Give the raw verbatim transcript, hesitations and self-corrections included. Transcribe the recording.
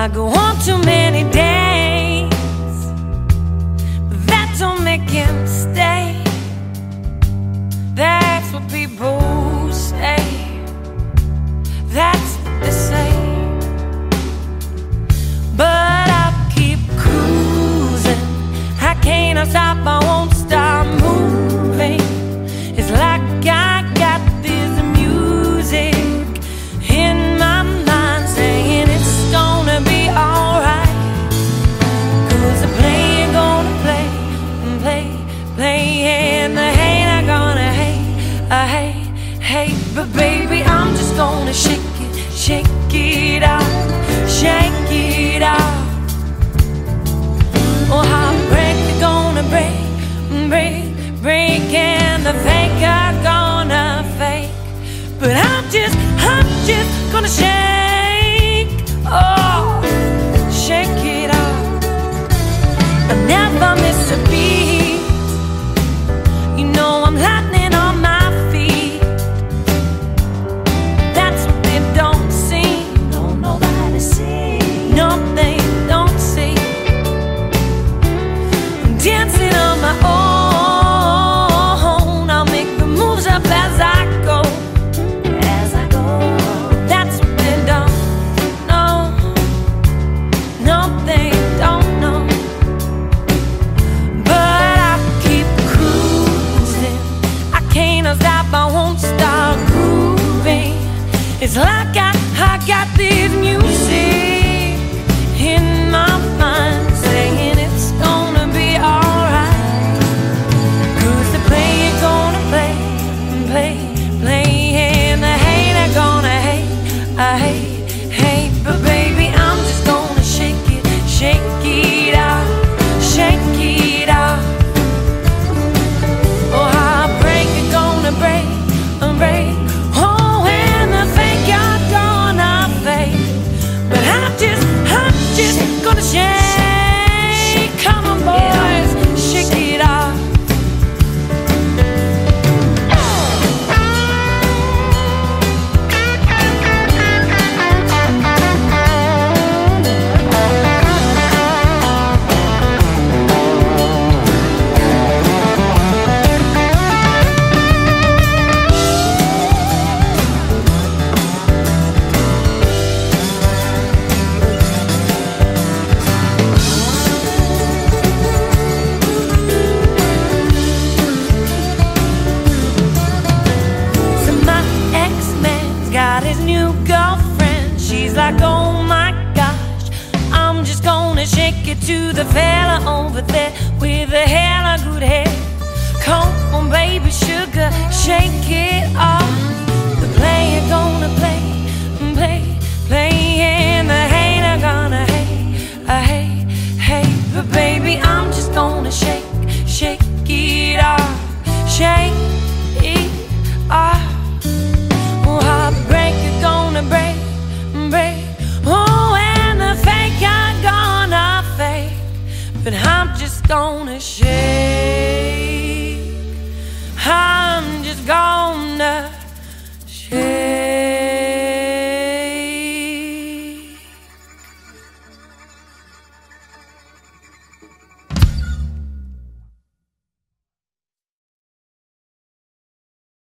I go on too many days, but that don't make him stay. That's what people say. That's what they say. But I'll keep cruising. I can't stop, I won't stop moving. It's like I got this music in my mind saying it's gonna be alright. Cause the play you're gonna play and play, play, and the hate I'm gonna hate, I hate, hate. But baby, I'm just gonna shake it, shake it off, shake it off. Oh, heartbreak, you're gonna break, break, break, and the fake are gonna fake. But I'm just, I'm just gonna shake, oh, shake it off. I never miss a beat. You know I'm lightning on my feet. That's what they don't see. No, nobody see. No, they don't see. I'm dancing on my own. I'll make the moves up as I go. As I go. That's what they don't know. No, they don't know. But I keep cruising. I can't stop, I won't stop grooving. It's like I, I got this music in my mind saying it's gonna be alright. Cause the play you're gonna play, play, play, and the hate I'm gonna hate, I hate, hate. But baby, I'm just gonna shake it, shake it off, shake it off. Oh, heartbreak, you're gonna break, break. Oh, and the fake you're gonna fake. But I'm just, I'm just gonna shake. Come on, boys, shake it off. So my ex-man's got his new girlfriend. She's like, oh my gosh, I'm just gonna shake it to the fella over there with the hella good hair. Come on, baby, sugar, shake it off. The play you're gonna play, play, play, and the hate I'm gonna hate, I hate, hate. But baby, I'm just gonna shake, shake it off, shake it off. Oh, heartbreak, you're gonna break, break. Oh, and the fake are gonna fake. But I'm just gonna shake. I'm just gonna